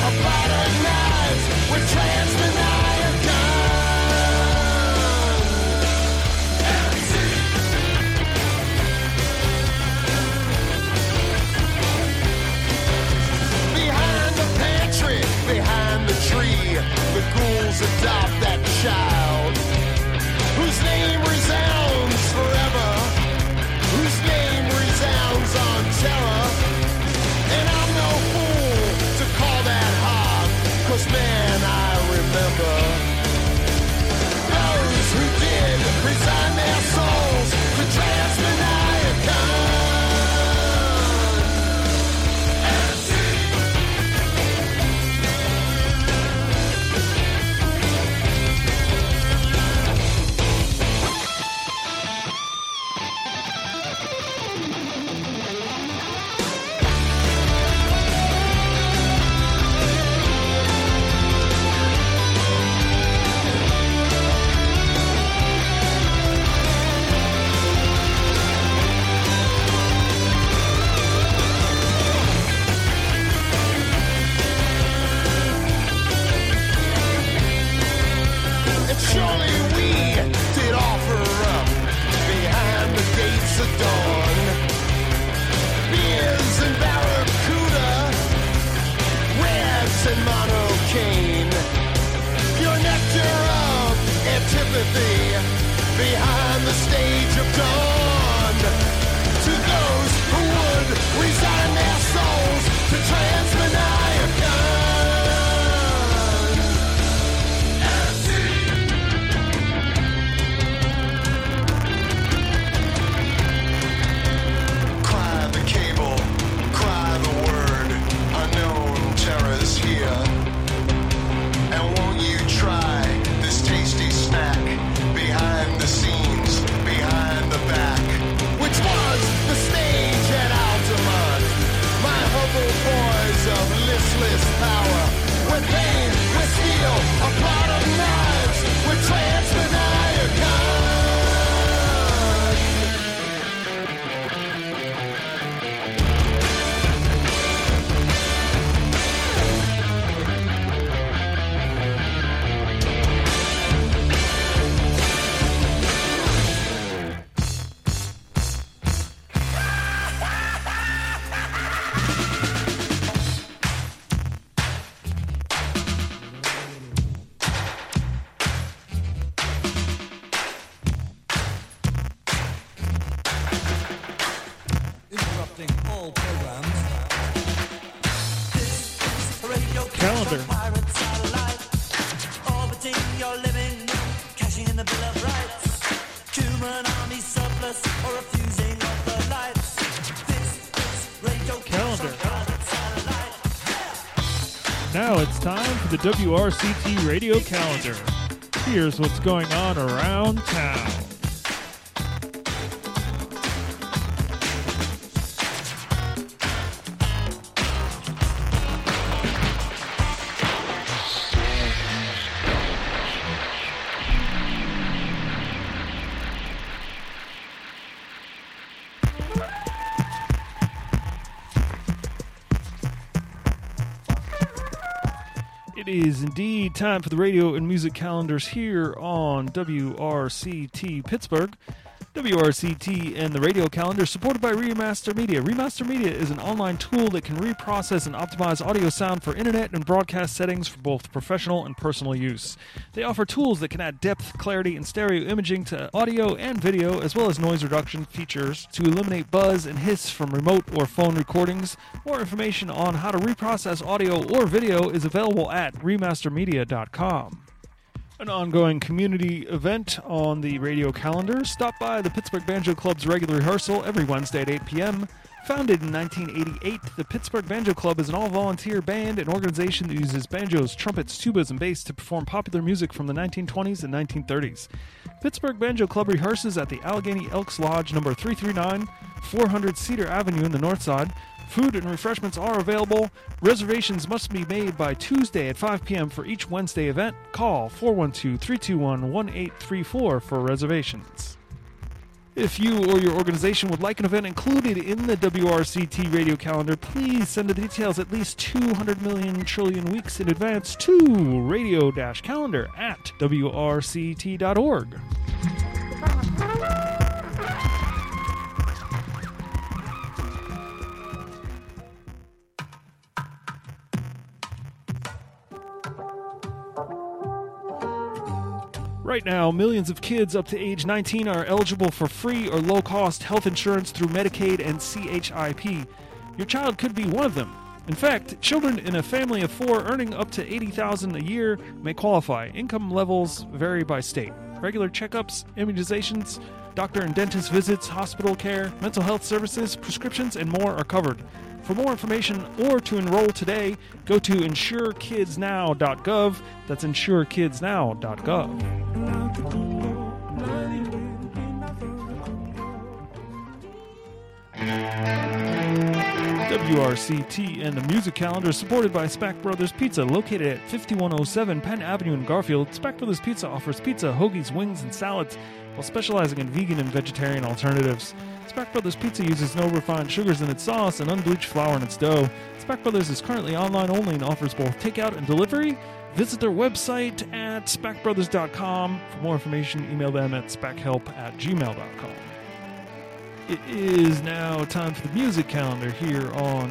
butter knives with transmaniac behind the pantry, behind the tree, the ghouls adopt that child whose name resounds forever, whose name resounds on terror. And I'm no fool to call that hard, 'cause man, I remember those who did resign their souls to transmaniacon. Surely we did offer up behind the gates of dawn beers and barracuda, reds and monocaine, pure nectar of antipathy behind the stage of dawn. To those who would resign their souls to transmaniacon. Of listless power, with pain, with steel, a pot of knives, with transmaniacon. Calendar. Now it's time for the WRCT Radio Calendar. Here's what's going on around town. It is indeed time for the radio and music calendars here on WRCT Pittsburgh. WRCT and the radio calendar supported by Remaster Media. Remaster Media is an online tool that can reprocess and optimize audio sound for internet and broadcast settings for both professional and personal use. They offer tools that can add depth, clarity, and stereo imaging to audio and video, as well as noise reduction features to eliminate buzz and hiss from remote or phone recordings. More information on how to reprocess audio or video is available at remastermedia.com. An ongoing community event on the radio calendar. Stop by the Pittsburgh Banjo Club's regular rehearsal every Wednesday at 8 p.m. Founded in 1988, the Pittsburgh Banjo Club is an all-volunteer band and organization that uses banjos, trumpets, tubas, and bass to perform popular music from the 1920s and 1930s. Pittsburgh Banjo Club rehearses at the Allegheny Elks Lodge, number 339, 400 Cedar Avenue in the North Side. Food and refreshments are available. Reservations must be made by Tuesday at 5 p.m. for each Wednesday event. Call 412-321-1834 for reservations. If you or your organization would like an event included in the WRCT radio calendar, please send the details at least 200 million trillion weeks in advance to radio-calendar at wrct.org. Right now, millions of kids up to age 19 are eligible for free or low-cost health insurance through Medicaid and CHIP. Your child could be one of them. In fact, children in a family of 4 earning up to $80,000 a year may qualify. Income levels vary by state. Regular checkups, immunizations, doctor and dentist visits, hospital care, mental health services, prescriptions, and more are covered. For more information or to enroll today, go to insurekidsnow.gov. That's insurekidsnow.gov. WRCT and the Music Calendar is supported by Spack Brothers Pizza, located at 5107 Penn Avenue in Garfield. Spack Brothers Pizza offers pizza, hoagies, wings, and salads while specializing in vegan and vegetarian alternatives. Spack Brothers Pizza uses no refined sugars in its sauce and unbleached flour in its dough. Spack Brothers is currently online only and offers both takeout and delivery. Visit their website at spackbrothers.com. For more information, email them at spackhelp@gmail.com. It is now time for the music calendar here on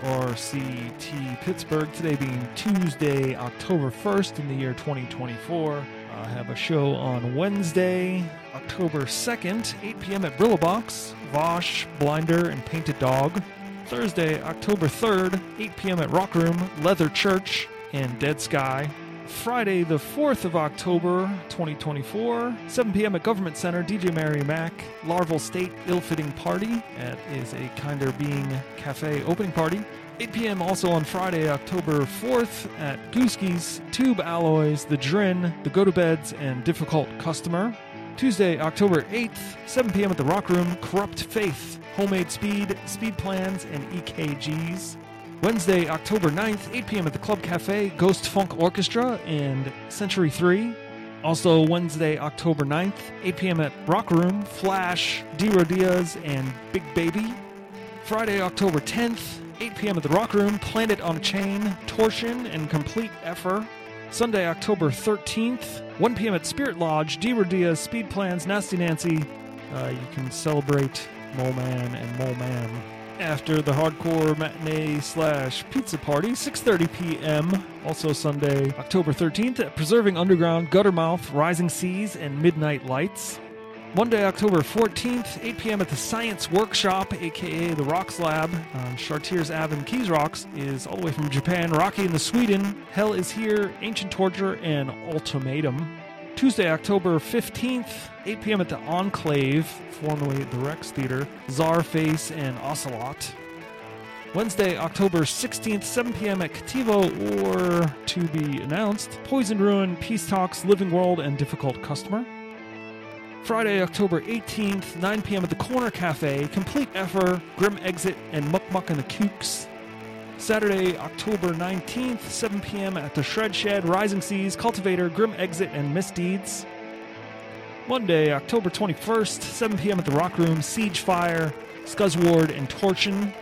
WRCT Pittsburgh. Today being Tuesday, October 1st in the year 2024. I have a show on Wednesday, October 2nd, 8 p.m. at Brillo Box, Vosh, Blinder, and Painted Dog. Thursday, October 3rd, 8 p.m. at Rock Room, Leather Church, and Dead Sky. Friday, the 4th of October, 2024, 7 p.m. at Government Center, DJ Mary Mac, Larval State Ill-Fitting Party. That is a Kinder Being Cafe opening party. 8 p.m. also on Friday, October 4th at Gooski's, Tube Alloys, The Drin, The Go-To-Beds, and Difficult Customer. Tuesday, October 8th, 7 p.m. at the Rock Room, Corrupt Faith, Homemade Speed, Speed Plans, and EKGs. Wednesday, October 9th, 8 p.m. at the Club Cafe, Ghost Funk Orchestra, and Century 3. Also Wednesday, October 9th, 8 p.m. at Rock Room, Flash, D. Rodias, and Big Baby. Friday, October 10th, 8 p.m. at the Rock Room, Planet on a Chain, Torsion, and Complete Effer. Sunday, October 13th, 1 p.m. at Spirit Lodge, D. Rodias, Speed Plans, Nasty Nancy. You can celebrate Mole Man and Mole Man. After the hardcore matinee/pizza party, 6:30 p.m. Also Sunday, October 13th at Preserving Underground, Guttermouth, Rising Seas, and Midnight Lights. Monday, October 14th, 8 p.m. at the Science Workshop, a.k.a. the Rocks Lab, on Chartiers Ave in Keys Rocks, is all the way from Japan, Rocky in the Sweden, Hell is Here, Ancient Torture, and Ultimatum. Tuesday, October 15th, 8 p.m. at the Enclave, formerly the Rex Theater, Czarface and Ocelot. Wednesday, October 16th, 7 p.m. at Cativo, or to be announced, Poison Ruin, Peace Talks, Living World, and Difficult Customer. Friday, October 18th, 9 p.m. at the Corner Cafe, Complete Effer, Grim Exit, and Muck Muck and the Kooks. Saturday, October 19th, 7 p.m. at the Shred Shed, Rising Seas, Cultivator, Grim Exit, and Misdeeds. Monday, October 21st, 7 p.m. at the Rock Room, Siege Fire, Scuzzward, and Torsion.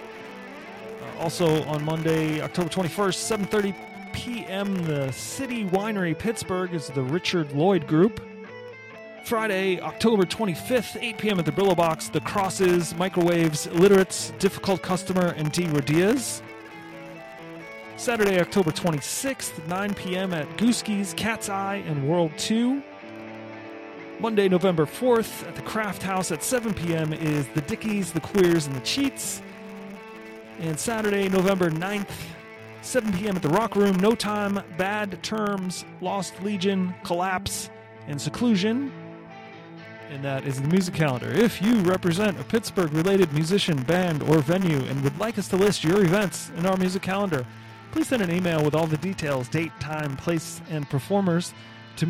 Also on Monday, October 21st, 7:30 p.m., the City Winery Pittsburgh is the Richard Lloyd Group. Friday, October 25th, 8 p.m. at the Brillo Box, The Crosses, Microwaves, Illiterates, Difficult Customer, and D. Rodias. Saturday, October 26th, 9 p.m. at Gooski's, Cat's Eye, and World 2. Monday, November 4th, at the Craft House at 7 p.m. is The Dickies, The Queers, and The Cheats. And Saturday, November 9th, 7 p.m. at the Rock Room, No Time, Bad Terms, Lost Legion, Collapse, and Seclusion. And that is the music calendar. If you represent a Pittsburgh-related musician, band, or venue and would like us to list your events in our music calendar, please send an email with all the details, date, time, place, and performers to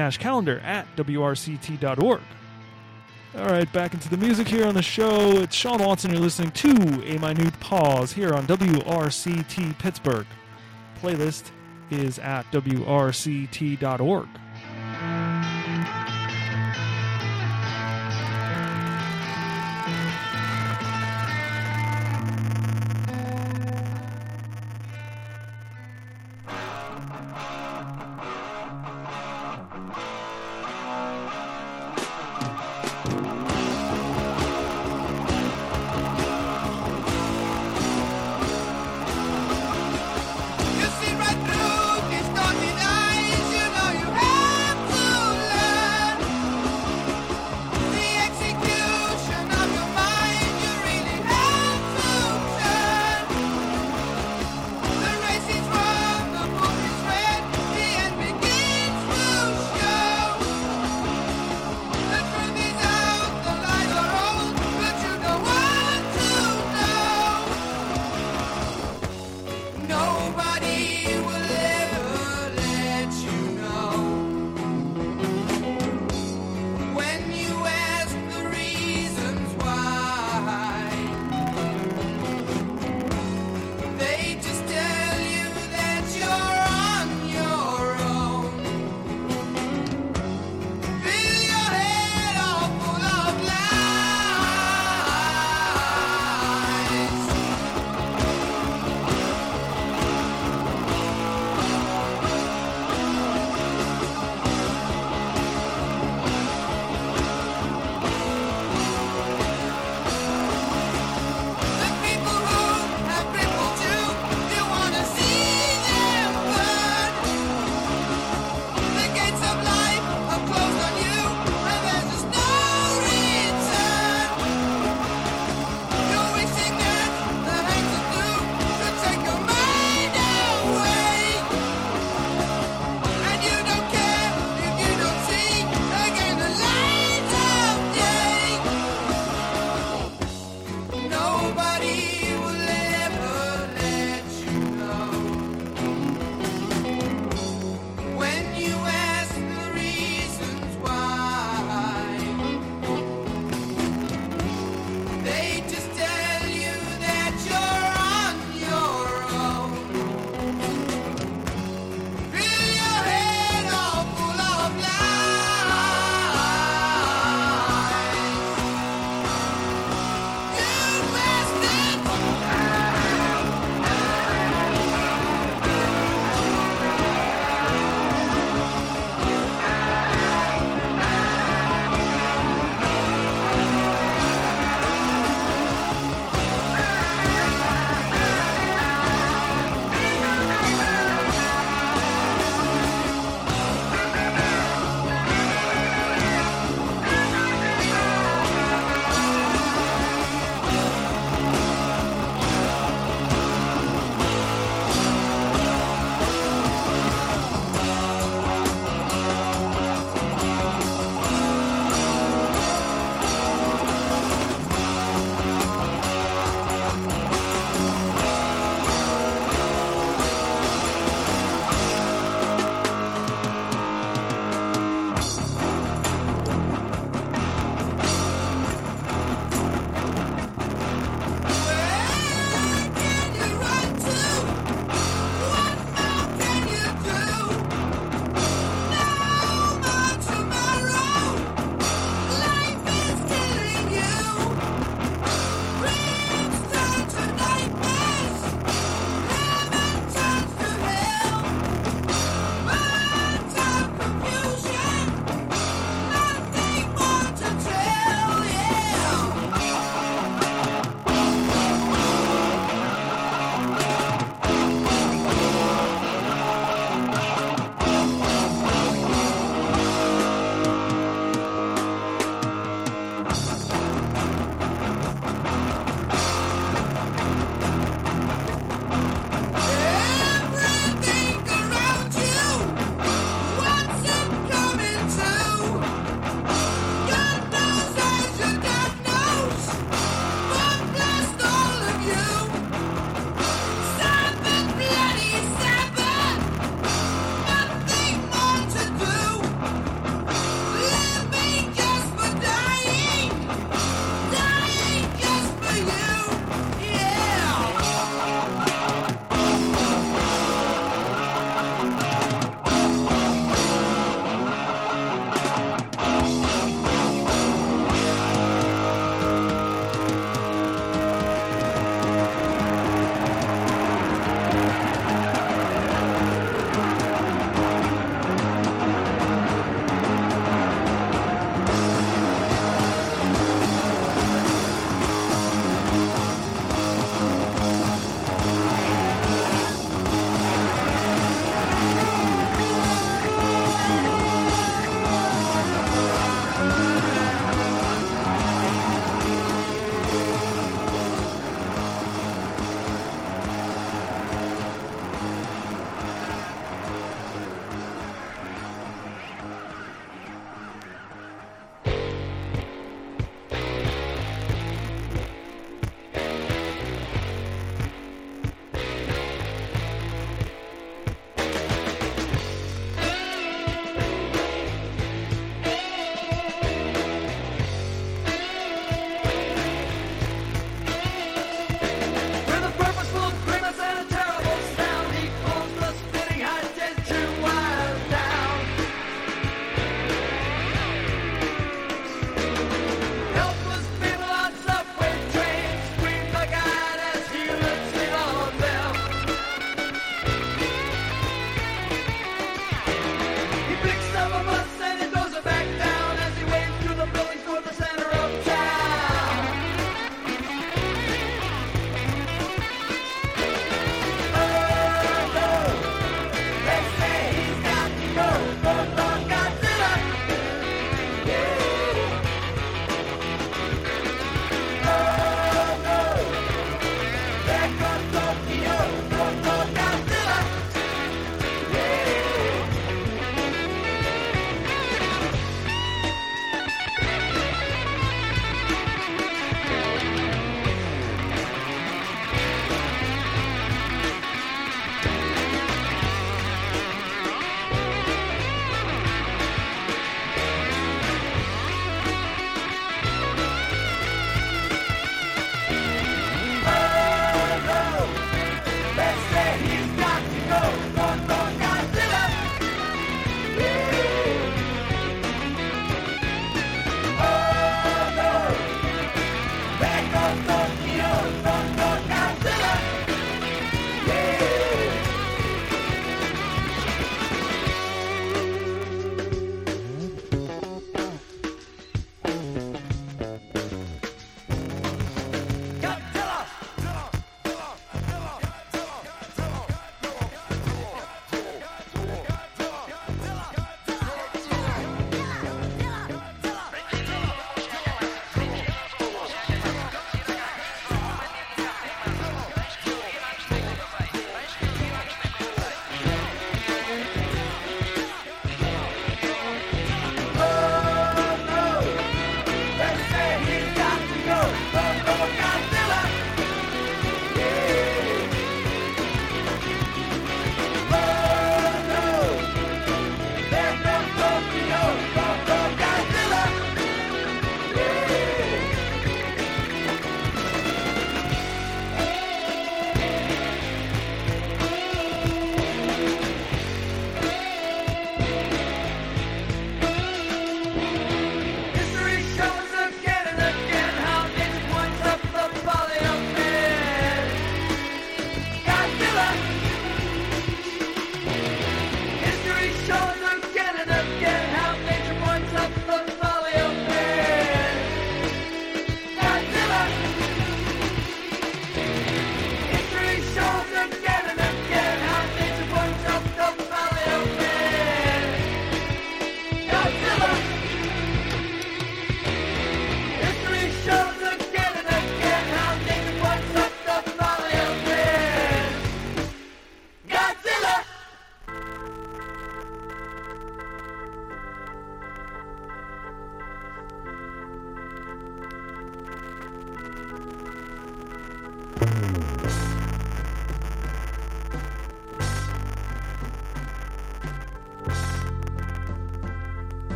music-calendar@wrct.org. All right, back into the music here on the show. It's Sean Watson. You're listening to A Minute Pause here on WRCT Pittsburgh. Playlist is at wrct.org.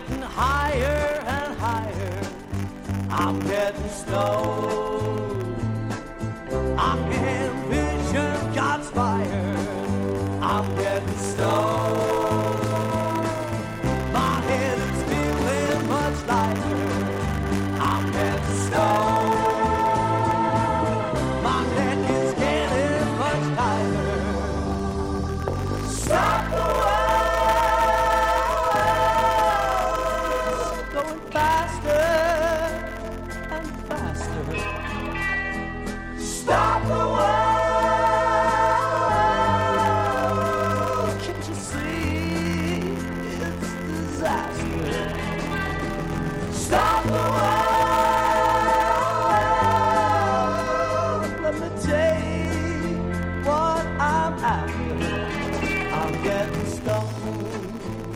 getting higher and higher. I'm getting stoned. I can vision God's fire. I'm getting stoned. My head is feeling much lighter. I'm getting stoned. My neck is getting much tighter. Stop the world going faster and faster. Stop the world. Can't you see it's disaster? Stop the world. Let me take what I'm after. I'm getting stoned.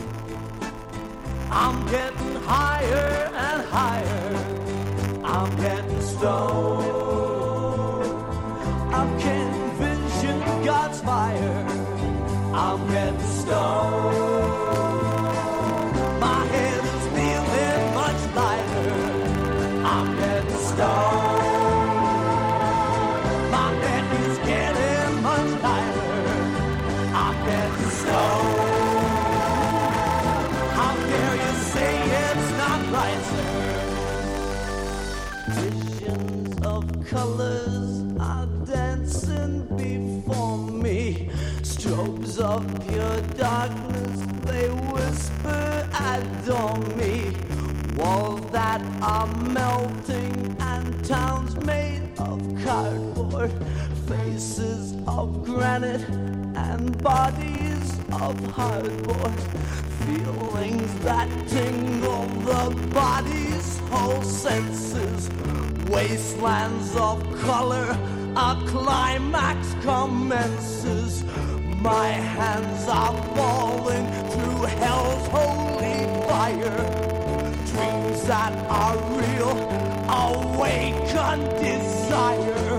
I'm getting higher and higher. I'm getting stoned. I can vision God's fire. I'm getting stoned. My head is feeling much lighter. I'm getting stoned. My neck is getting much lighter. I'm getting stoned. How dare you say it's not right, sir? Visions of colors are dancing before me. Strobes of pure darkness, they whisper, adore me. Walls that are melting and towns made of cardboard. Faces of granite and bodies of hardboard. Feelings that tingle the body's whole senses. Wastelands of color, a climax commences. My hands are falling through hell's holy fire. Dreams that are real, awaken desire.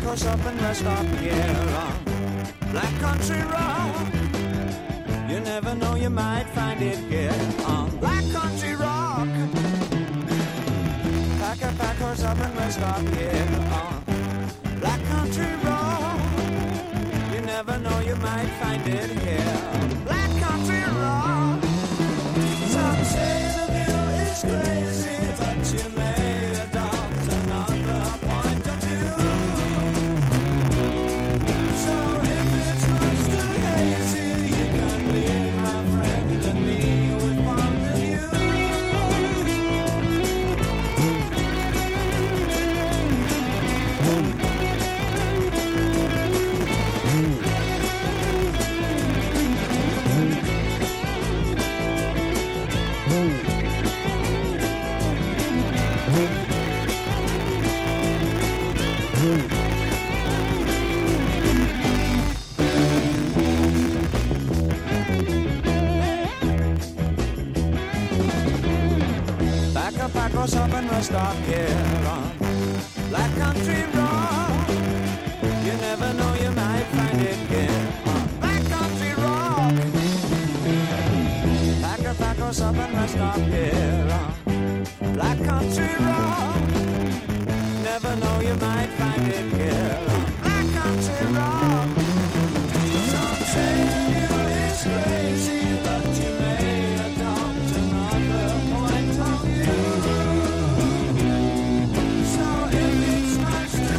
us up and rest up here on Black Country Rock. You never know, you might find it here on Black Country Rock. Pack us up and rest up here on Black Country Rock. You never know, you might find it here on Black Country Rock. Some say the view is crazy, but you may adopt another point of view. So if it's much too hazy, you can leave my friend and me with one of you. Pack us up and rest up here on Black Country Rock. You never know, you might find it here on Black Country Rock. Pack us up and rest up here on Black Country Rock. Never know, you might find it here on Black Country Rock. Some say you is crazy, but you may adopt another point of view. So if it's much too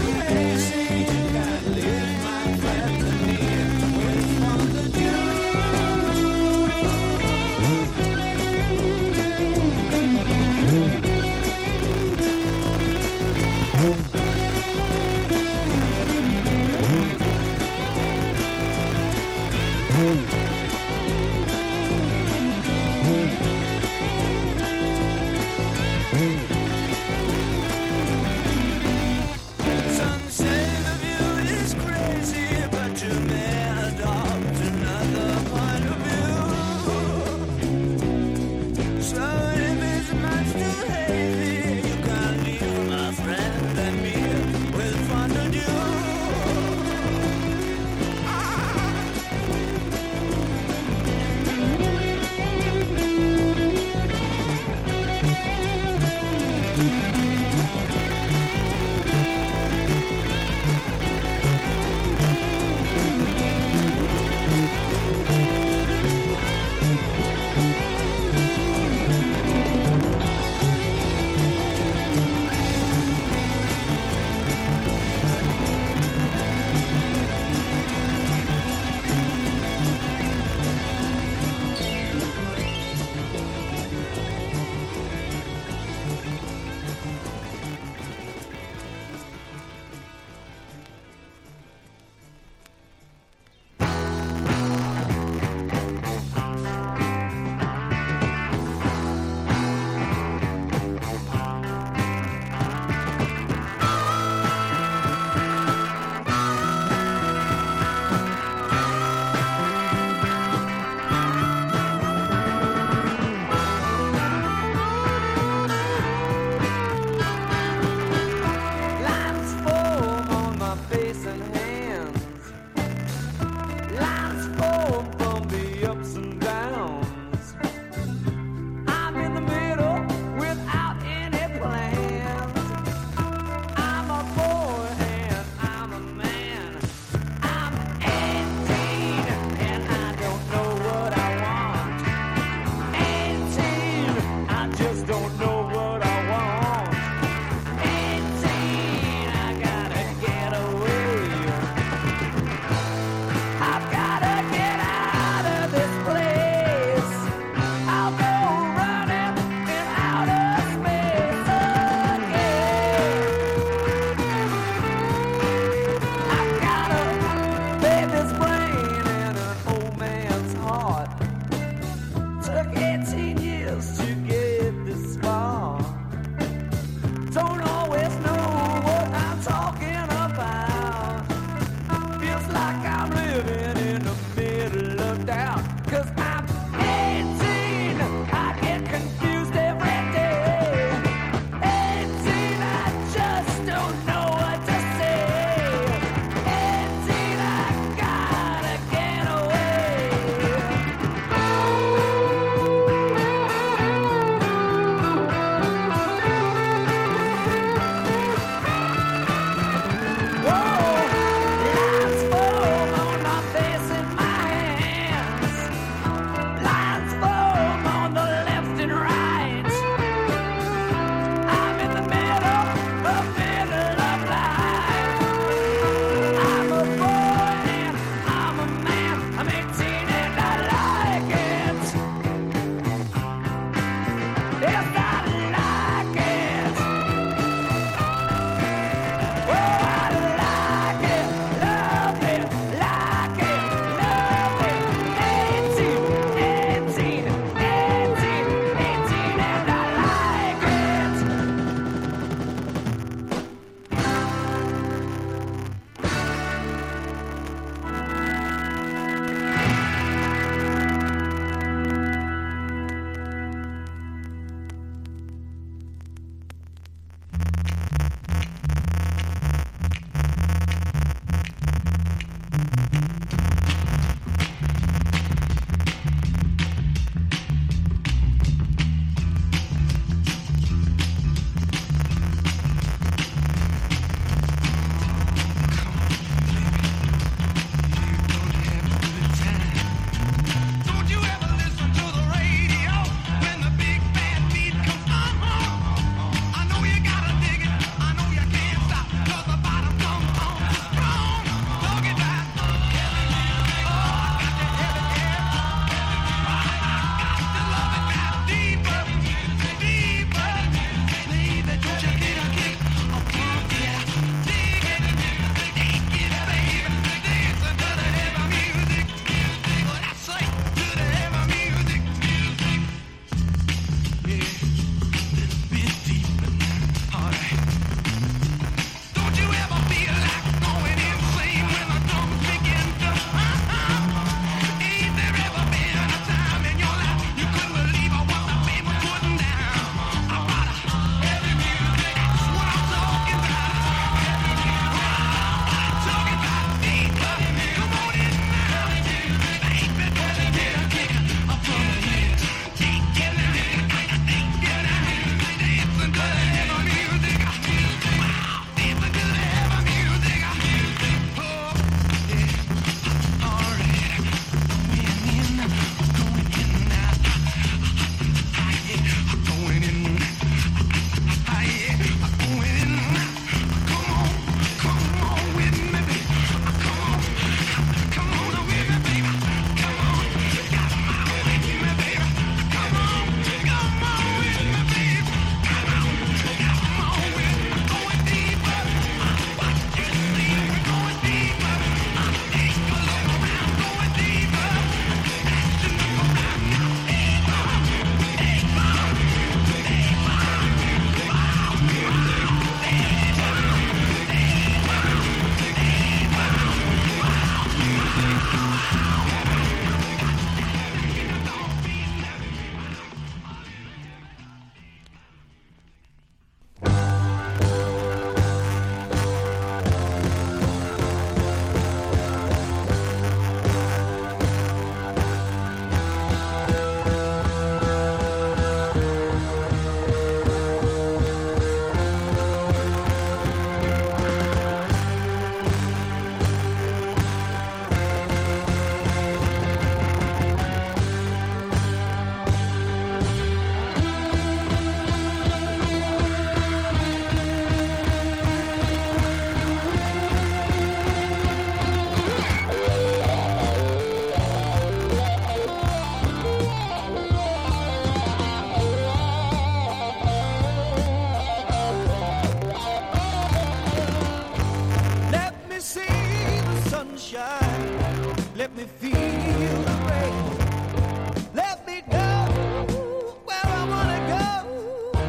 me see the sunshine. Let me feel the rain. Let me go where I wanna go.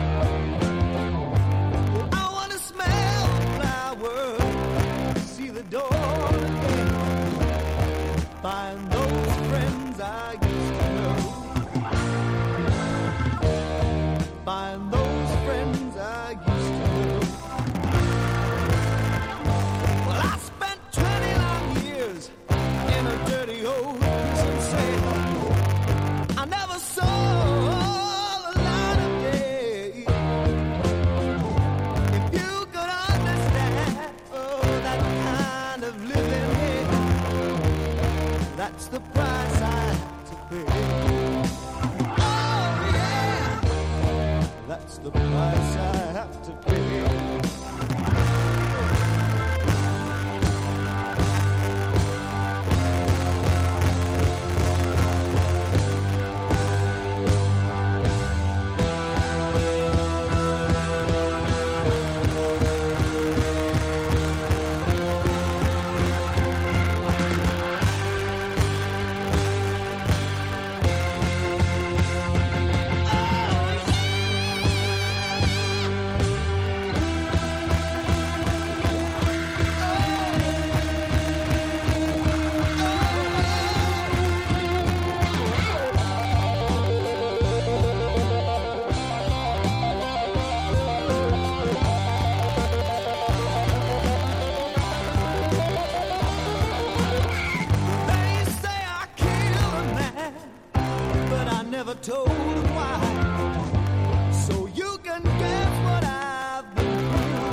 I wanna smell flowers, see the dawn again. Find those friends I used to know. Find those friends I used to know. Well, I spent 20 long years in a dirty old prison cell. I never saw the light of day. If you could understand, oh, that kind of living here, that's the price I have to pay. Oh, yeah, that's the price I have to pay. Told him why, so you can guess what I've been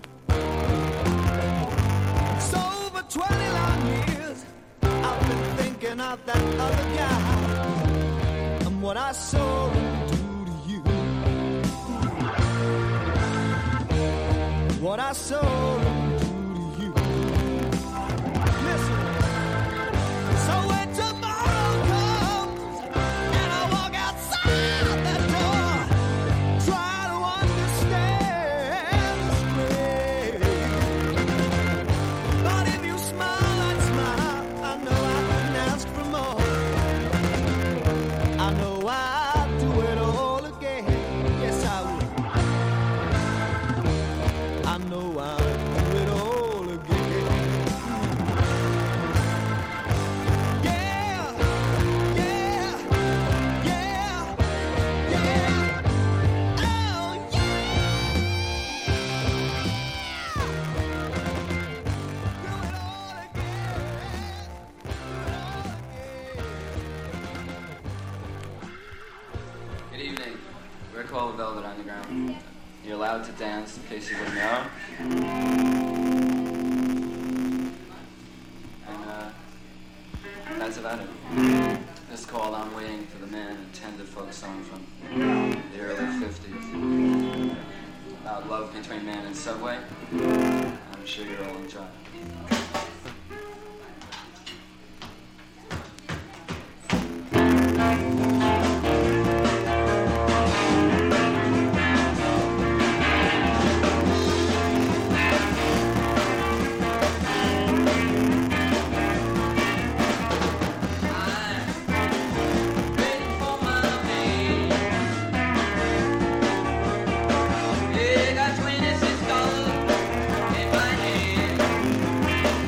through. So for 20 long years, I've been thinking of that other guy and what I saw him do to you. What I saw him do to you. Listen. So when tomorrow comes and I walk outside that door, try to understand this way. But if you smile and smile, I know I can ask for more. I know I'll do it all again. Yes, I will. I know I'll do it all again. Yeah, yeah, yeah, yeah. Oh, yeah. Do it all again. Do it all again. Good evening. We're called Velvet Underground. You're allowed to dance in case you didn't know. And that's about it. This is called I'm Waiting for the Man, a tender folk song from the early 50s. About love between man and subway. I'm sure you're all enjoying it. Yeah, got $26 in my hand.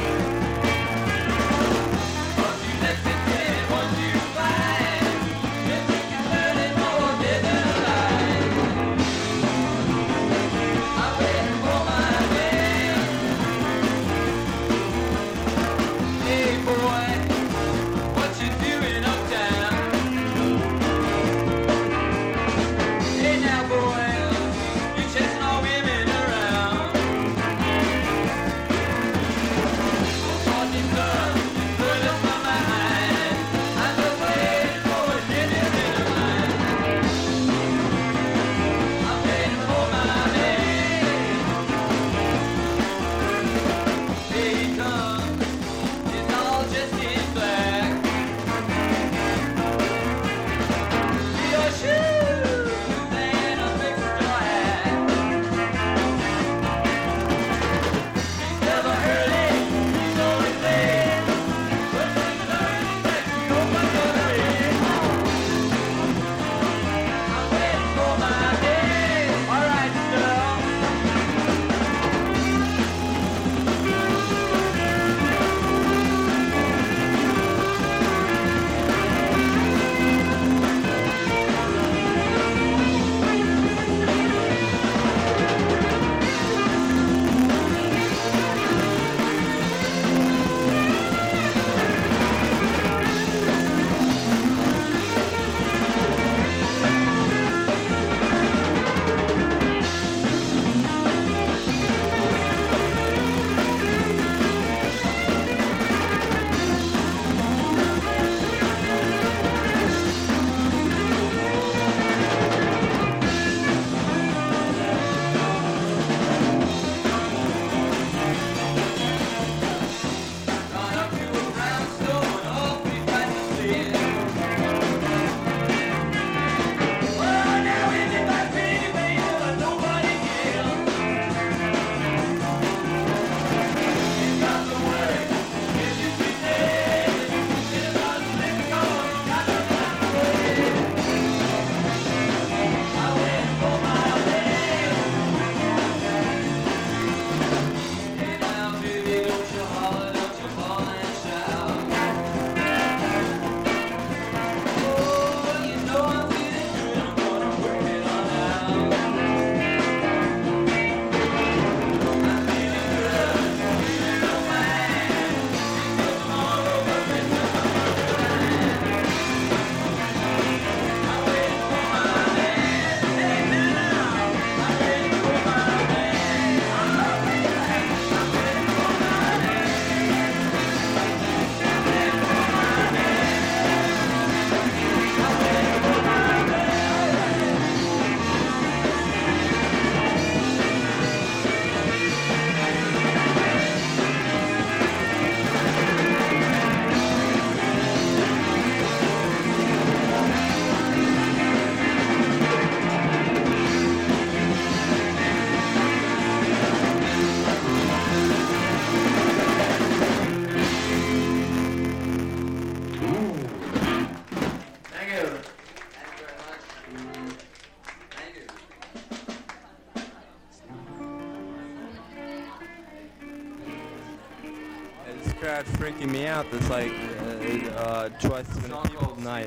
crowd freaking me out. That's like twice as many people tonight.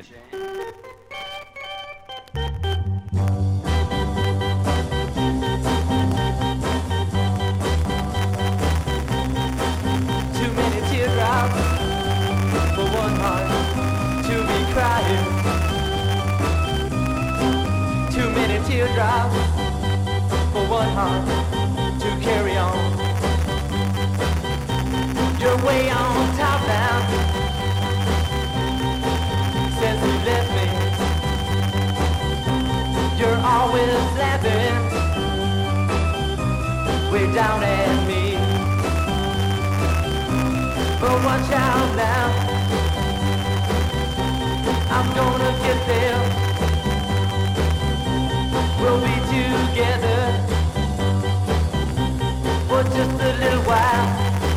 'Too many teardrops for one heart to carry on. You're way on top now since you left me. You're always laughing way down at me. But watch out now, I'm gonna get there. We'll be together for just a little while,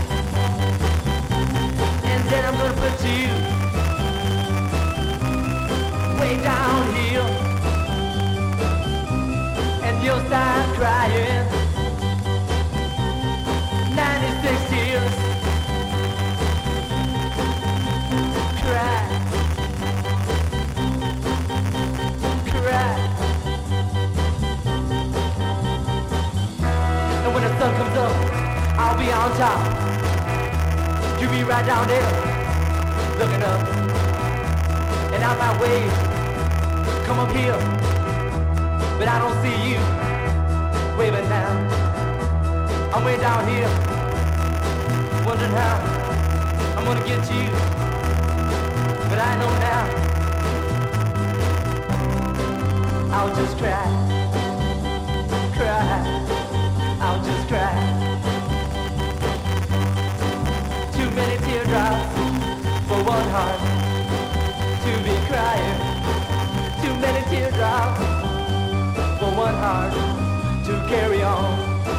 and then I'm gonna put you way down here, and you'll start crying. 96 tears, cry, cry. When the sun comes up, I'll be on top. You be right down there, looking up. And I might wave, come up here, but I don't see you waving now. I'm way down here, wondering how I'm gonna get you. But I know now, I'll just cry, cry. I'll just cry. Too many teardrops for one heart to be crying. Too many teardrops for one heart to carry on.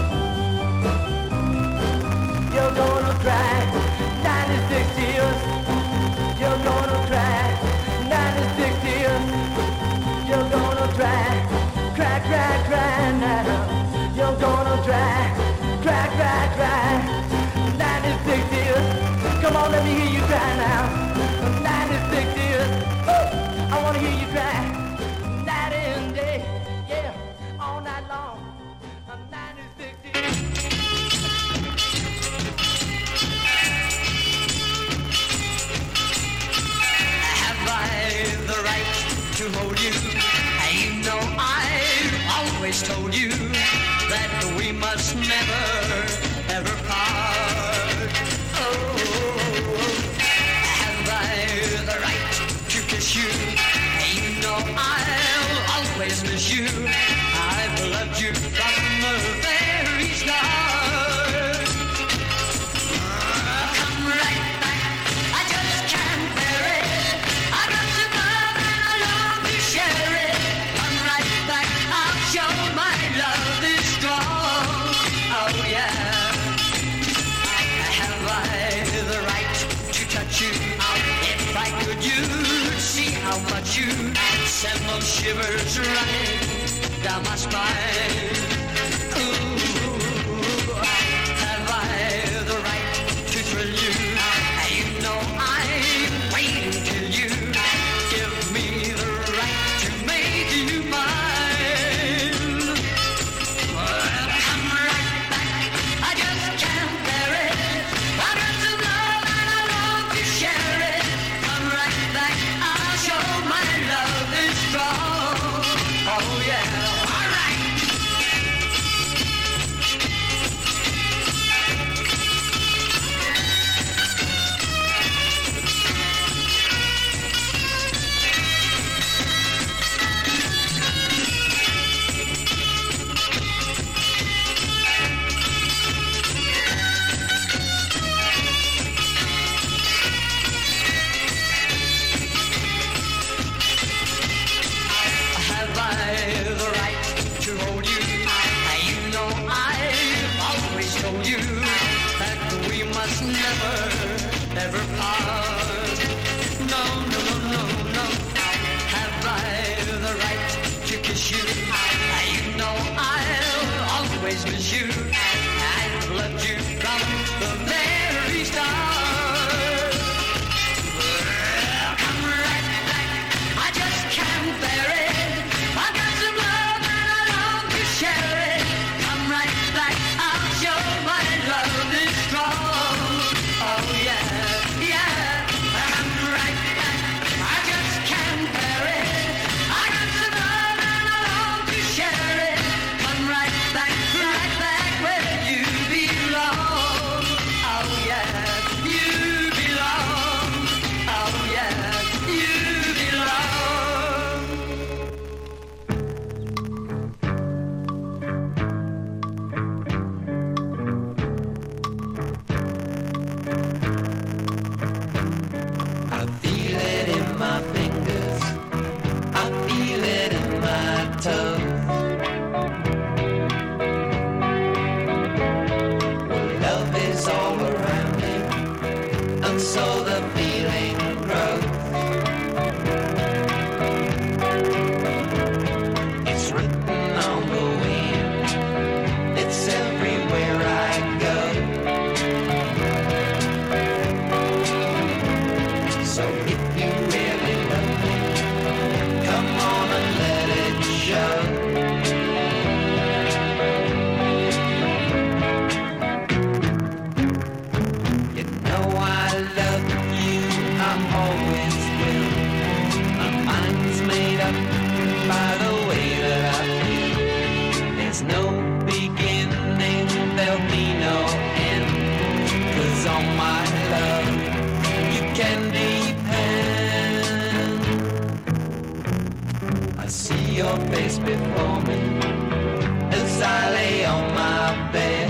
You're gonna cry 96 tears. You're gonna cry 96 tears. You're gonna cry, cry, cry, cry now. You're gonna cry, cry, cry, cry 96 tears. Come on, let me hear you cry now. 96 tears. Woo! I wanna hear you cry night and day. Yeah, all night long. 96 tears. Have I the right to hold you? You know I've always told you that we must never, ever part. Oh, have I the right to kiss you? You know I'll always miss you. I've loved you from the very start. Come right back, I just can't bear it. I got to love and I long to share it. Come right back, I'll show my love is strong. Oh yeah. Have I the right to touch you? If I could, you'd see how much you send those shivers running down my spine. Ooh, have I the right to thrill you? You know I'm waiting till you give me the right to make you mine. Well, come right back, I just can't bear it. I got to love and I long to share it. Come right back, I'll show my love is strong. Oh yeah, all right. Have I the right to hold you? You know I've always told you that we must never, ever part. No, no, no, no, no. Have I the right to kiss you? You know I'll always miss you. I've loved you from the very start. so the feeling grows. It's written on the wind, it's everywhere I go. So if you really love me, come on and let it show. You know I love you, I always will. My mind's made up by the way that I feel. There's no beginning, there'll be no end. 'Cause on my love, you can depend. I see your face before me as I lay on my bed.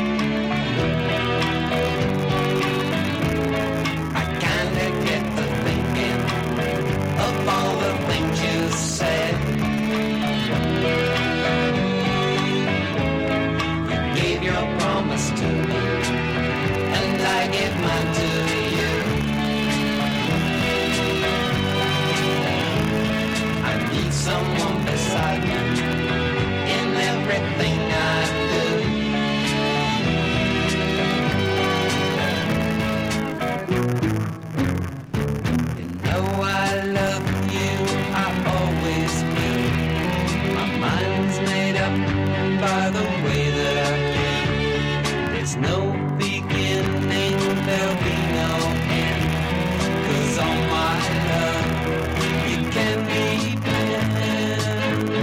I kinda get the thinking of all the things you said. You gave your promise to me, and I gave mine to you. I need someone beside me in everything I do. You know I love you, I always will. My mind's made up by the way that I feel. There's no beginning, there'll be no end. 'Cause on my love, you can depend.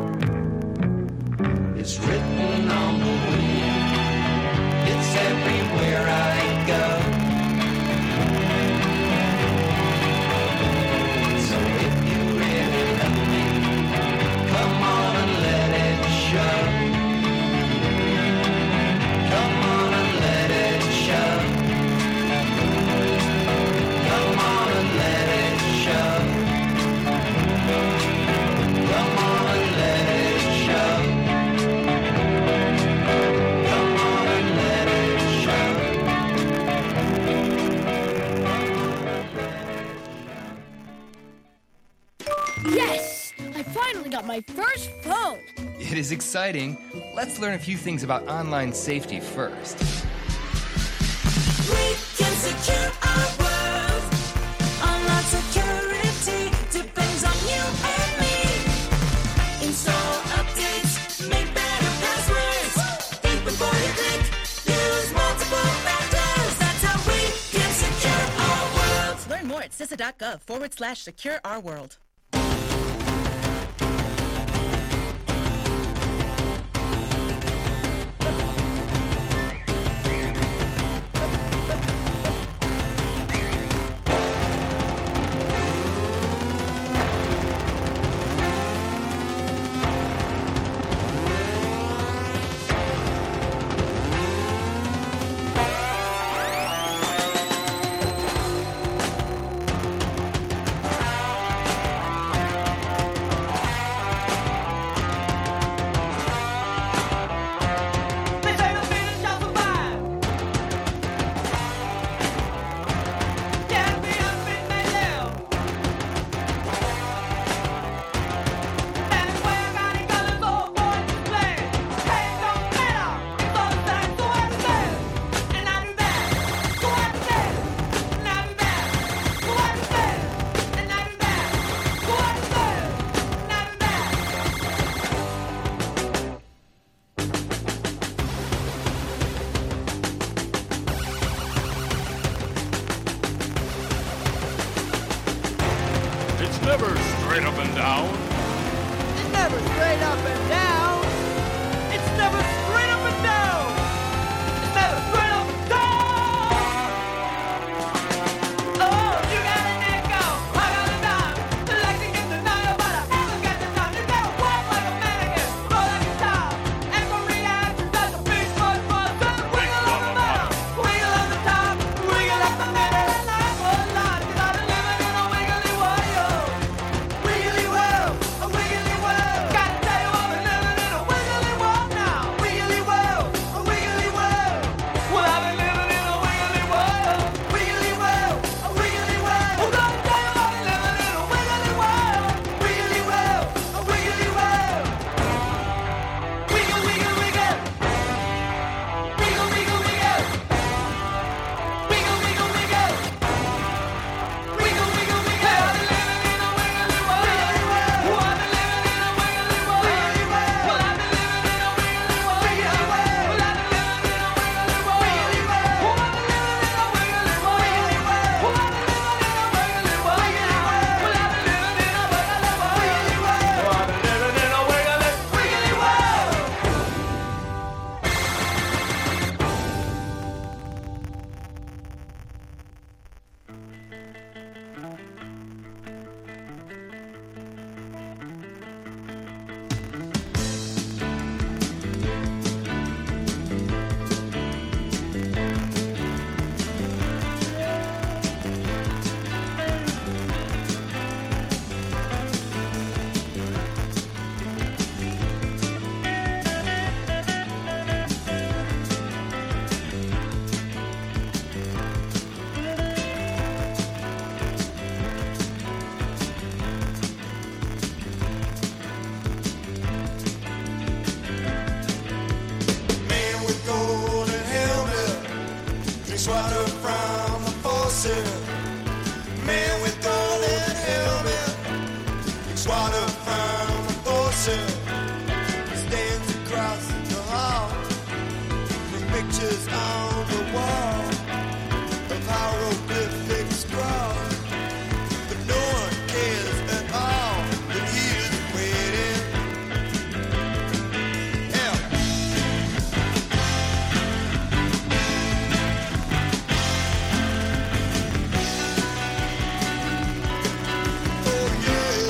It's written on the wind, it's everywhere I go. So if you really love me, come on and let it show. Come on and let it show. Come on and let it show. Come on and let it show. Come on and let it show. Yes! I finally got my first phone! It is exciting. Let's learn a few things about online safety first. We can secure our world. Online security depends on you and me. Install updates, make better passwords. Think before you click, use multiple factors. That's how we can secure our world. Learn more at CISA.gov/secure-our-world. It's never straight up and down. It's never straight up and down. It's never straight up and down. It's never straight up and down. Oh, you got an echo, I got a dime. Like to get the night, but I haven't got the time. You gotta walk like a mannequin, go like a child. And for reaction, that's a big fun. Wiggle on the bottom, wiggle on the top, wiggle up the middle, and life was life. 'Cause I've been living in a wiggly world, yo. Wiggly world, a wiggly world. Gotta tell you, I've been living in a wiggly world now. Wiggly faucet. Man with golden helmet drinks water from a faucet. Stands across the hall with pictures on the wall of hieroglyphic scrawls, but no one cares at all when he is waiting. Yeah. Oh yeah.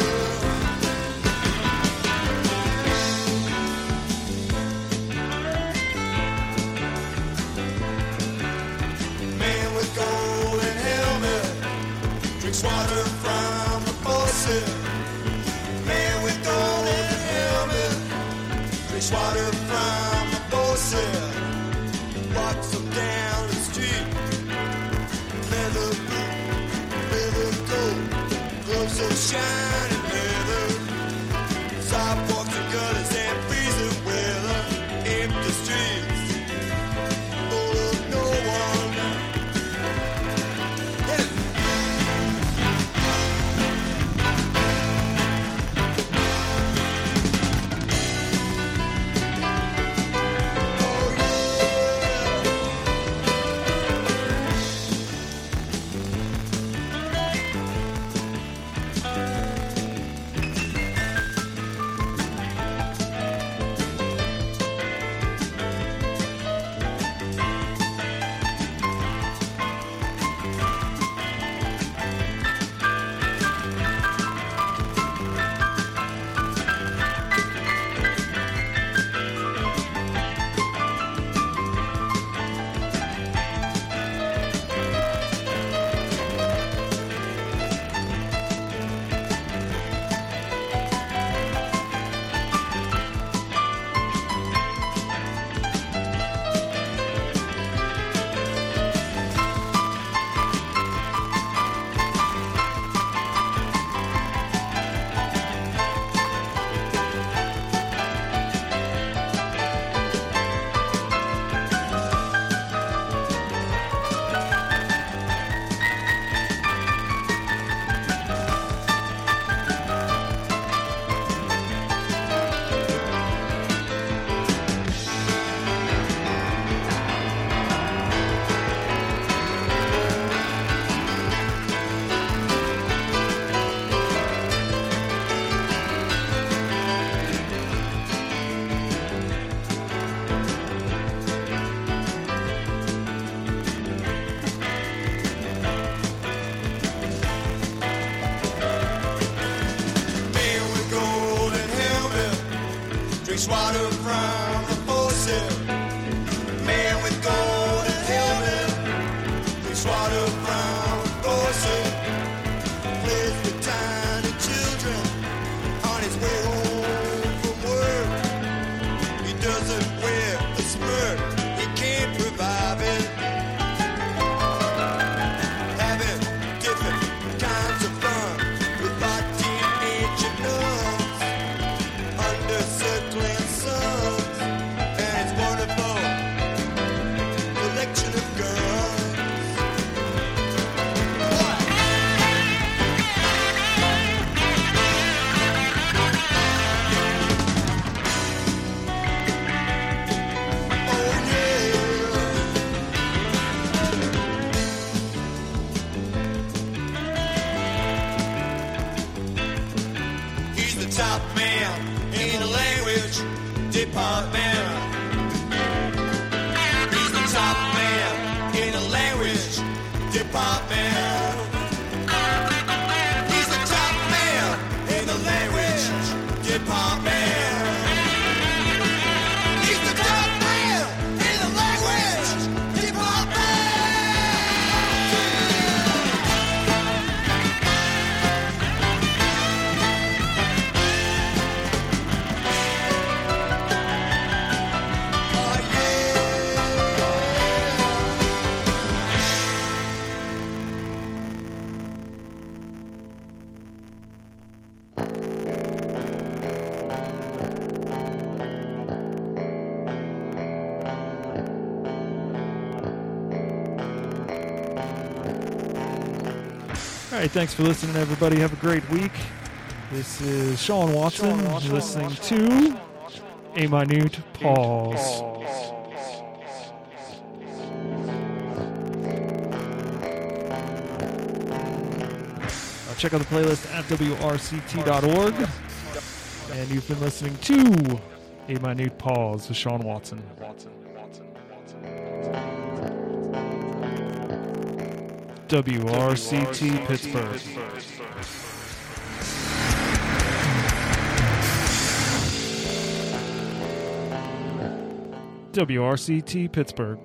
Man with golden helmet drinks water from a faucet. Man with golden helmet drinks water from a faucet. Walks him down the street. Leather boot, leather coat, gloves of shining leather. Sidewalks and gutters and freezing weather. Empty streets full of no one. Yeah. Man with golden helmet drinks water from a faucet. Man with golden helmet drinks water from a faucet. Plays with tiny children on his way home from work. He doesn't wear a smirk, he can't revive it. Having different kinds of fun with my teenage nuns under circling suns, and it's wonderful collection of guns. Oh yeah. He's the top man in the language department. He's the top man in the language department. He's the top man in the language department. He's the top man in the language department. Oh yeah. All right, thanks for listening, everybody. Have a great week. This is Sean Watson listening to A Minute Pause. Check out the playlist at WRCT.org. And you've been listening to A Minute Pause with Sean Watson. WRCT Pittsburgh. WRCT Pittsburgh.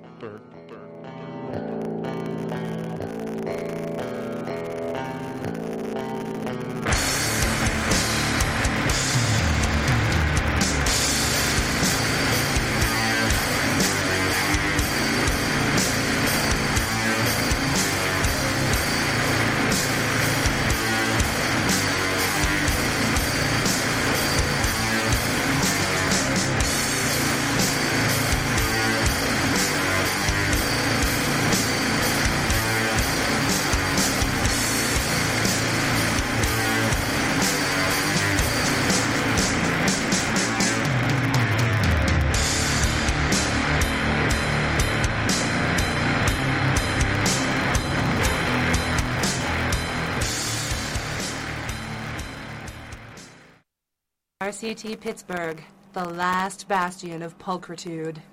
RCT Pittsburgh, the last bastion of pulchritude.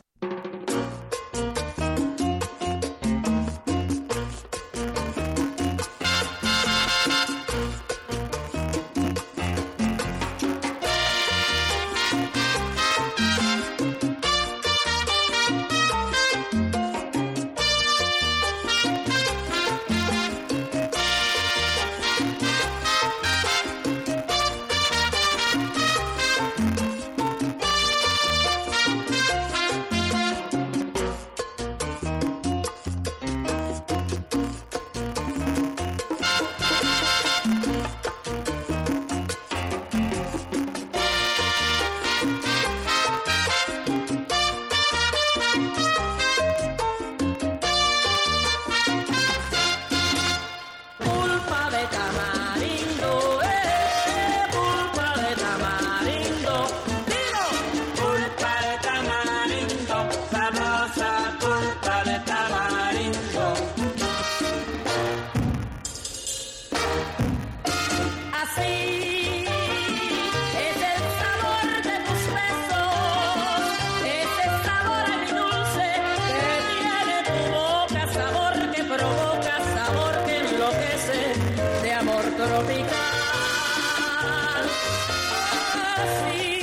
tropical. Así